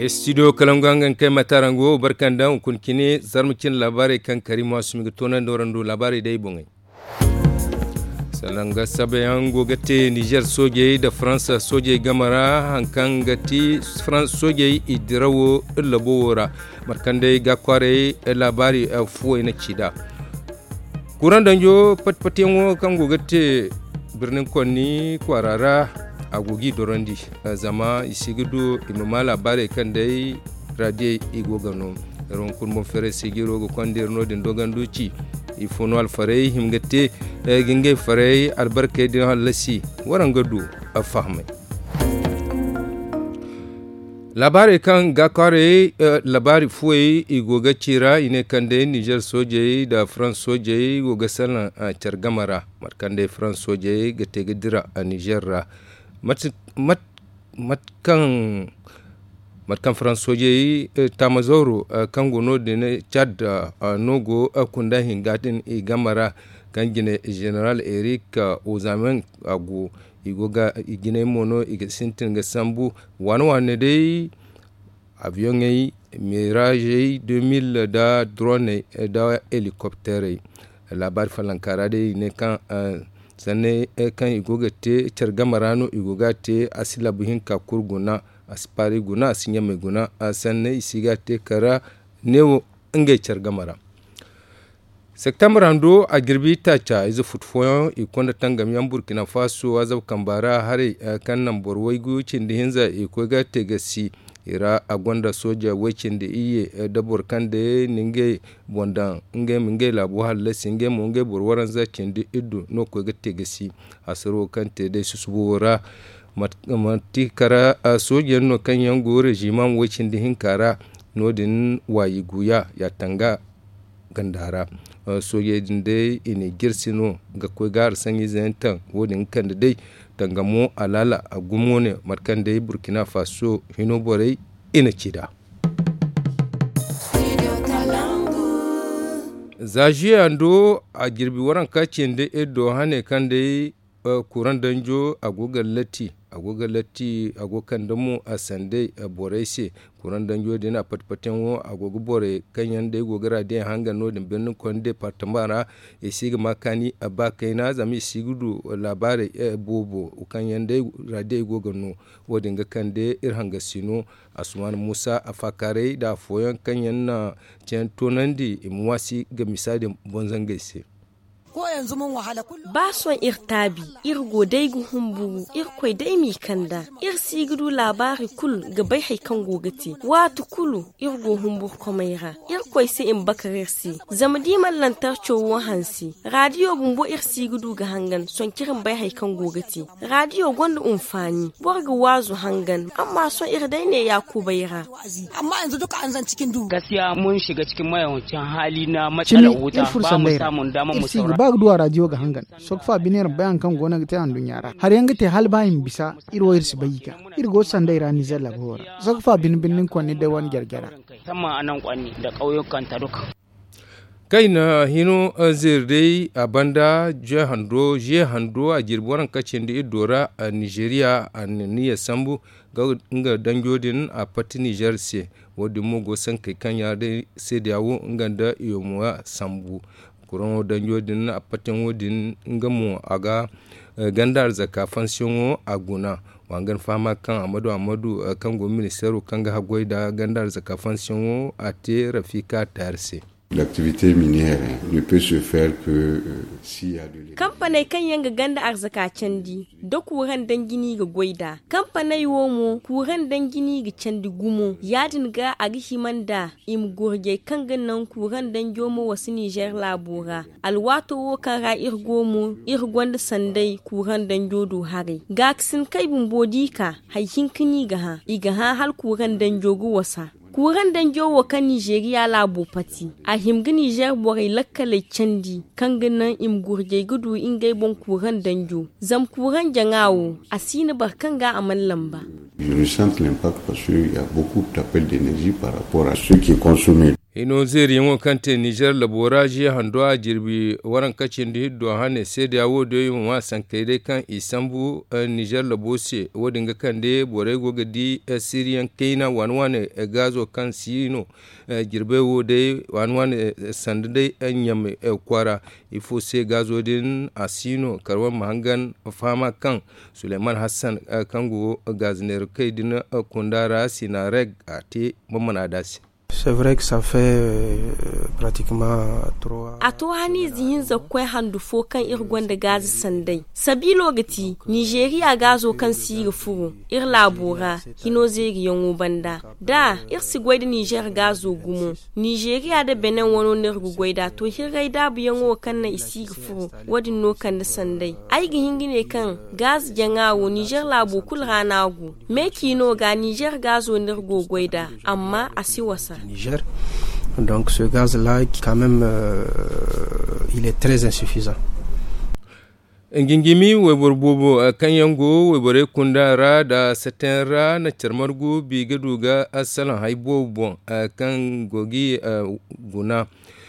studio kalangangan kai matarango barkanda kun kine zarmukin labari kan karima su miga tonan dorando labari dai bungai salanga sabayan gogate Niger soje da France soje gamara hankan gati France soje idrawo labora markande ga kware labari fuwai na cida kuran danjo patpatenwo kan gogate birnin konni kwarara agogi dorondi zama isigudu imama labari kan dai radio igogano ron kun fere sigiro go kondir no den doganduci ifono alfarei himgate ginge farei albarke din halasi warangadu afahmai labari kan gakare labari fuwe igoga cira ine kande Niger soje da France soje goga salan chargamara markande France soje gate gidira a Niger matkan France soje tamazoro kan gono de ne Chad nogo akunda hingatin e gamara kan gine General Eric Ozamen agu igoga igine mono igasintin ga sambu wane dai avion yi Mirage 2000 da drone da helicopter labar falankara dai ne kan sanne kan igoga te chargamarano igoga te asila buhin ka kurguna aspari guna asinya mai guna sanne isiga te kara newo ngai chargamara Septembrando a girbi tacha izu futfoyon ikonda tangam yan Burkina Faso azab kambara hare kan nan borwai gucin da hinza ikoga tegasi ira agonda soja wacin da iye dabor kan da ninge bondan nge minge labu halle singe monge borwaran zakin da ido no koga tegasi asaro kan te dai susubora matikara soja no kan yan gore jiman wacin da hinkara nodin wayi guya ya tanga gandara sojojin dai ine girsino ga kogar sanyi zantan wodin kan da dai tangamo alala a gumo ne markan dai Burkina Faso hino borai ina cida zaji ando a girbi waran kacin da edo hane kan dai kuran danjo agogar lati agokan damu a sande a boraise kuran danjo da na patpaten wo agogo bore kanyan da gogara da hanga no din birnin konde partamara e siga makani a bakai na zami sigudu labare bobo kanyan da radio gogano wodin ga kan da irhanga sino Asman Musa afakare da foyan kanyan na centonandi imwasi ga misalin bonzan gaise ko yanzu mun wahala kullum ba son irtabi irgo dai guhumbu irkoi dai mi kanda ir siguru labari kul ga bai haikan gogati watu kulu irgo humbu komaira irkoi sai in bakarersi zamadi mallantar chowo hansi radio bumbo ir siguru ga hangan son kirin bai haikan gogati radio gonda umfani borga wazu hangan amma son ir dai ne ya ku baira amma yanzu duka an zan cikin duhu gaskiya mun shiga cikin mayawancin hali na matsalar wuta ba mu samun damar mu saurara ba duwa radio ga hangan sokfa biner bayan kan gona ta andun yara har yanga te hal bayin bisa irwo irsi bayika irgo sandai rani zalla bora sokfa bin ko ne da wan gergera sama anan kwanni da kauyukan ta duka kaina hino zirdai a banda je hando a girboran kacin da idora a Nigeria a niya sambu ga dangodin a pati Niger se wadda mugo san kai kan yare sai da yawo nganda iyomuwa sambu kuran dangodin a patin wodin ngamu aga gandar zakafan sinwo a guna wangan fama kan amadu kan go ministero kan ga hagoi da gandar zakafan sinwo a te rafika tarse. L'activité minière ne peut se faire que s'il y a de kamfanai kan yanga ganda arzaka candi da kuran dangini ga goida kamfanai womo kuran dangini ga candi gumo yadin ga agihiman da im gurge kan gannan kuran dangomo wasu Niger labura alwato wo kan ra irgomo irgonda sandai kuran dangodo hare gaksin kai bumbodika haihin kini ga ha iga ha hal kuran dangogo wasa kuran danjo wa kan Nigeria labo pati a himgi Niger borai lakkale candi kan ganan im gurje gudu ingai bon kuran danjo zam kuran jangawo asini barkan ga aman lamba. Je ressens l'impact parce qu'il y a beaucoup d'appels d'énergie par rapport à ce qui est consommé. ino zeri yango kante Niger laboraji handwa jirbi waran kacin da hiddo hane sai da yawo da yin wasan kai kan isambu Niger labose wadin ga kan de bore gogadi Syrian kaina wanwane gazo kan sino jirbe wo de wanwane sandai anyam kwara ifo sai gazo din asino karwan mahangan fama kan Suleiman Hassan kango gazner kai din kundara sinareg ate mamana dasi. C'est vrai que ça fait pratiquement 3. A to hani zihin zakwai handu fo kan irgon da gazi sandai. Sabilo gati Nigeria gazo kan siri furu ir labora hino zeri yango banda. Da ir sigwai da Niger gazo gumo. Nigeria da Benin wano nirgu gwaida to hirai da bu yango kan na isi furu wadin no kan da sandai. Ai gi hingine kan gazi jangawo Niger labo kul ranagu. Meki no ga Niger gazo nirgo gwaida amma asi wasa. Niger. Donc ce gaz-là, quand même, il est très insuffisant. Ngingimi webor bobo kanyango webore kundara da setenra na charmargu bigaduga asalan haibo bon kan gogi guna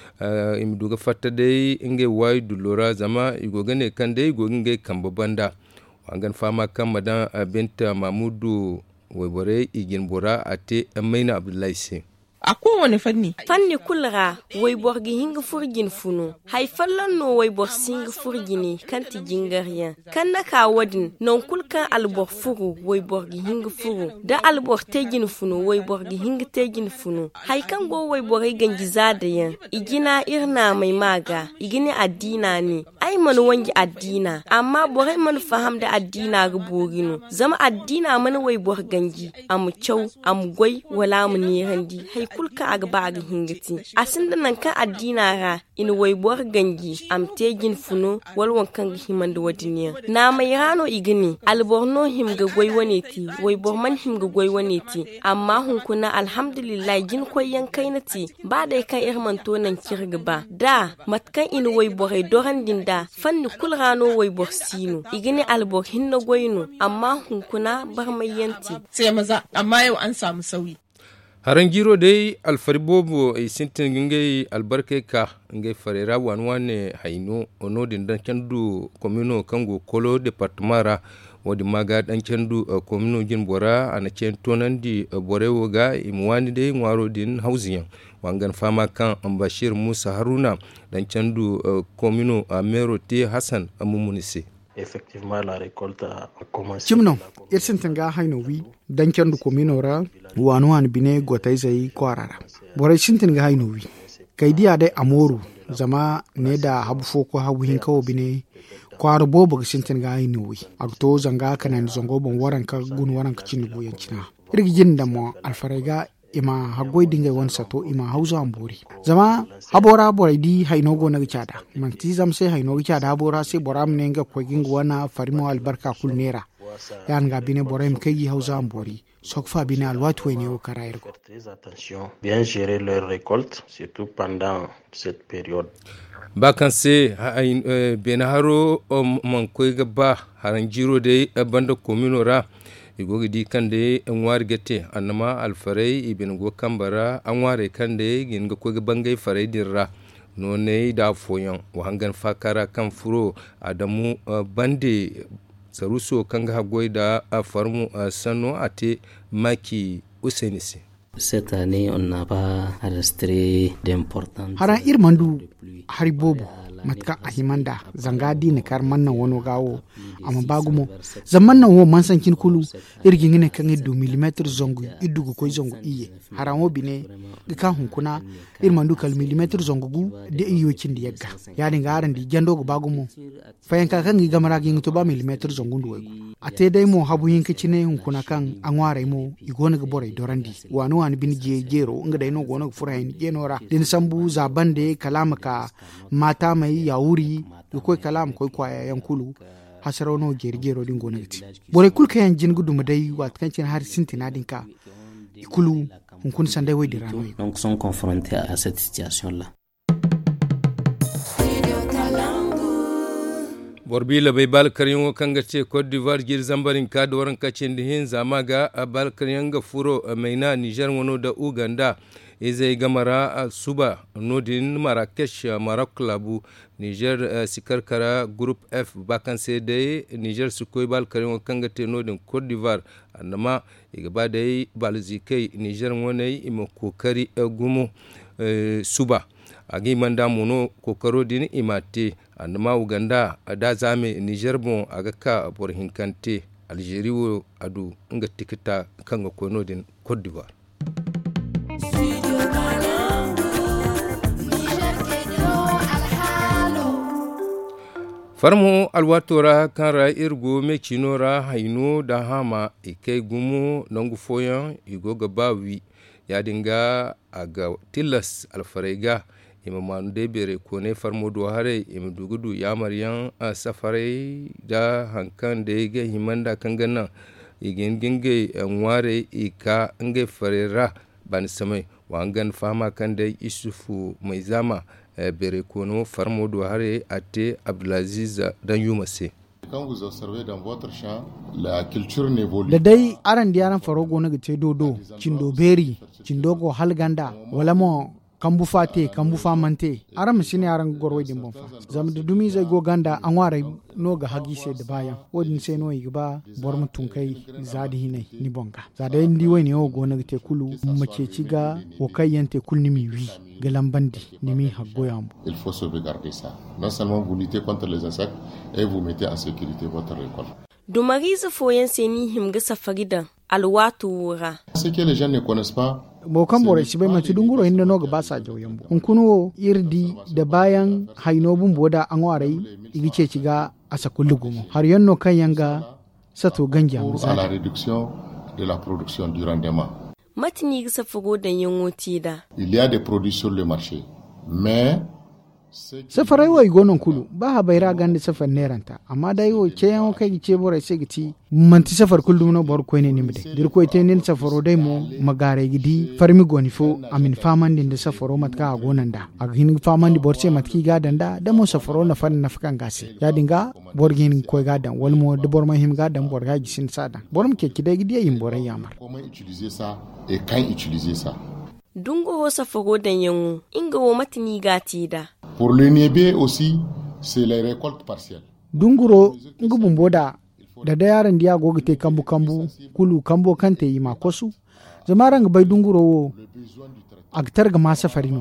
imduga fatta dai inge wai dulora zama igogane kan dai goginge kambabanda wangan fama kan madan binta mamudu webore igin bora ate maina abdullahi a kowane fanni kulra wai borgi hinga furgin funo haifallan no wai bor singa furgini kanti jingariya kan na ka wadin non kulkan albor furu wai borgi hinga furu da albor tegin funo wai borgi hinga tegin funo haikan go wai borai gangi zada yan igina irna mai maga igini addina ne ai man wangi addina amma borai man faham da addina ga borino zama addina man wai bor gangi amu kyau amu gwai wala mu ne handi kulka agba ag hingati asinda nan kan addina ra in waibor gangi am tegin funo walwan kan himan da wadiniya na mai rano igini alborno him ga goy waneti waibor man him ga goy waneti amma hunkuna alhamdulillah jin koyan kainati ba dai kan irman to nan kirga ba da matkan in waiborai doran dinda fanni kul rano waibor sino igini albor hinna goyno amma hunkuna bar mai yanti sai maza amma yau an samu sauyi haran giro dai alfaribobo e sintin gingai albarkai ka ngai farera wanwane haino ono din dan kendu komino kango kolo departemara wodi maga dan kendu komino jin bora ana centonan di borewo ga imwani dai ngwaro din hausiyan wangan fama kan Bashir Musa Haruna dan kendu komino Amero T Hassan amumunise. Effectivement, la récolte a commencé. Chimno, irsin tanga haino wi dan kendu kominora wanu an bine gotai zai kwarara. Borai shintin ga haino wi. Kaidiya dai amoru zama ne da habu foko habu hin kawo bine kwaro bobo shintin ga haino wi. Akto zanga kanan zongo bon waran ka gun waran ka cin buyan cina. Irgijin da mo alfarega ima hagoi dinga wan sato ima hausa ambori zama habora borai di haino go na gicada manti zam sai haino gicada habora sai boram ne ga kogin wana farimo albarka kul nera yan ga bine borai kai hausa ambori sokfa bine alwatu ne o karair go bien gérer leur récolte surtout pendant cette période bakanse benaharo man koy ga ba haran jiro de banda communora igogi di kande ngwar gete annama alfarai ibn go kambara anware kande ginga ko bangai farai dirra none da foyan wahangan fakara kan furo adamu bande saruso kanga hagoi da farmu sano ate maki usenisi. Cette année, on n'a pas enregistré d'importantes. Haran irmandu haribobo matka ahimanda zangadi ne kar manna wono gawo amma bagumo zaman nan wo man san kin kulu irgin ne kan 2 mm zongu idugo ko zongu iye haran wo bine ka hunkuna irmandu kal mm zongu gu de iyo kin di yagga ya dinga haran di jando go bagumo fayan ka kan gamara gin to ba mm zongu ndo wego ate dai mo habu yin kicine hunkuna kan anware mo igona ga borai dorandi wano an bin jero nga dai no gona furahin genora din sambu zabande kalama ka mata mai yawuri ko kalam ko kwaya yankulu hasarano gergero din gona gati bore kulka yan jin gudu madai wat kancin har sintina dinka ikulu hunkun sandai wai dirano donc sont confrontés à cette situation là. Borbila bai balkarin kanga ce Cote d'Ivoire gir zambarin ka da waran kacin dihin zama ga balkarin ga furo maina Niger wono da Uganda izai gamara suba nodin Marrakesh Maroc labu Niger sikarkara group F bakan sai dai Niger su koyi bal karin kangate nodin Cote d'Ivoire annama igaba dai balzikai Niger wani ima kokari gumu suba agi manda mono kokaro din imate annama Uganda da zame Niger bon aga ka bor hinkante Algeria wo adu nga tikita kanga kono din Cote d'Ivoire. Farmo alwatora kanra irgo mekinora haino da hama ikai gumu nangu foyan igo gabawi ya dinga aga tilas alfarega imamanu de bere kone farmo do hare imdugudu ya maryan safare da hankan da ga himanda kangana igingenge nware ika nge farera ban samai wangan fama kan da isufu mai zama bere kono farmo do hare ate Abdulaziz dan Yumase. Da dai aran diyaran farogo na gace dodo cindo beri cindogo halganda wala mo kambu fate kambu famante aram sine aran gorwai din bonfa zam da dumi zai go ganda an ware no ga hagi sai da bayan wodin sai no yiba bor mutun kai zadi hinai ni bonga zada indi wai ne o go na te kulu make ci ga o kai yante kulni mi wi ga lambandi ni mi haggo yambo. Il faut sauvegarder ça. Non seulement vous luttez contre les insectes et vous mettez en sécurité votre récolte. Dumariza foyen seni himga safaridan alwatu wura. Ce que les gens ne connaissent pas bokan bore shi bai mace dunguro inda no ga basa jawyan bo kuno irdi da bayan haino bun boda an warai igice ci ga asa kullugumo har yanno kan yanga sato ganja mu à la réduction de la production du rendement. Matini ga safago da yanwoti da. Il y a des produits sur le marché mais safarai wa igonon kulu ba ha bayra gande safar neranta amma dai wo ke yan kai gice bore sai gici manti safar kullum no bor ko ne nimde dir ko iten safaro dai mo magare gidi farmi goni fo amin faman din da safaro matka gonan da a hin faman di bor sai matki gadan da mo safaro na fan na fakan gase ya dinga bor gin ko gadan wal mo de bor mahim gadan bor ga gisin sada bor mu ke kidai gidi yin bor yamar comment utiliser ça et quand utiliser ça. Dungo ho safago dan yanwu inga wo matini gati da. Pour le niébé aussi, c'est les récoltes partielles. Dunguro ngubun boda da yaran diya gogite kambu kulu kambo kante yi makosu zamaran ga bai dunguro wo agtar ga masa farino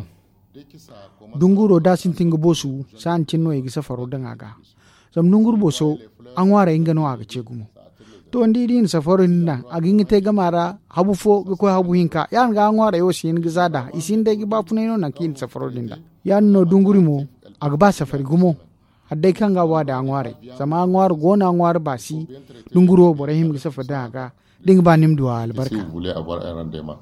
dunguro da sin tinga bosu san cinno yi safaro dan aga zam dunguro boso an ware ingano aga cegumo to ndi din safaro ninna agin te gamara habu fo ko habu hinka yan ga an ware yo sin gizada isin de gi bafune no nakin safaro dinda yan no dunguri mo agba safari gumo addai kan ga wada an ware sama an ware gona an ware basi dunguro borahim gi safada aga ding ba nim duwa albarka. Si vous voulez avoir un rendement.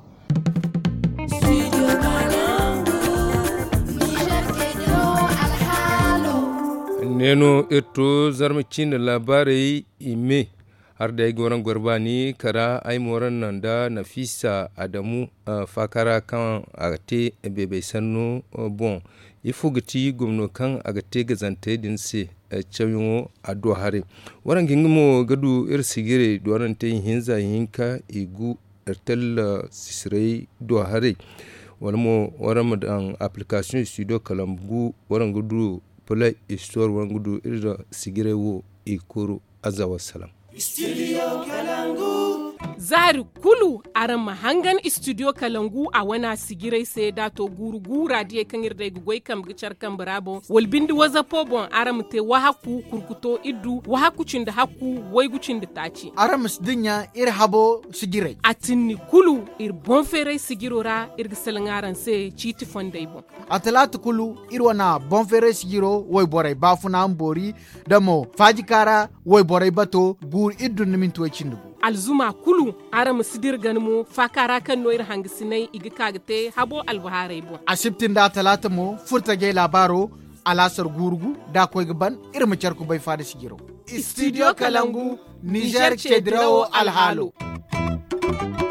Neno ito zarmacin labarai ime har da goran gurbani kara ai moran nan da Nafisa Adamu fakara kan agate bebe sanno bon ifugati gumno kan agate gazante din se chayo ado hare waran gingimo gadu irsigire doran te hinza hinka igu ertel sisrei do hare walmo waram dan application studio kalambu waran gudu play store waran gudu irda sigire wo ikuru azza wassalam. Studio Kalangu. Zari kulu aran mahangan Studio Kalangu a wana sigirai sai dato gurgura die kan irda gugoi kam gicar kan brabo walbindi waza pobon aram te wahaku kurkuto iddu wahaku cinda haku waigu cinda taci aram sdinya ir habo sigirai atinni kulu ir bonfere sigirora ir gisalangaran sai chiti fondai bon atalatu kulu ir wana bonfere sigiro wai borai bafuna ambori damo fajikara wai borai bato gur iddu niminto cindu alzuma kulu aram sidir ganmo fakara kan noir hangisinai igikagte habo albaharai bo asibtin da talata mo furta ge labaro alasar gurgu da koy gaban irma charku bai fada sigiro Studio Kalangu Niger Chedrao Alhalo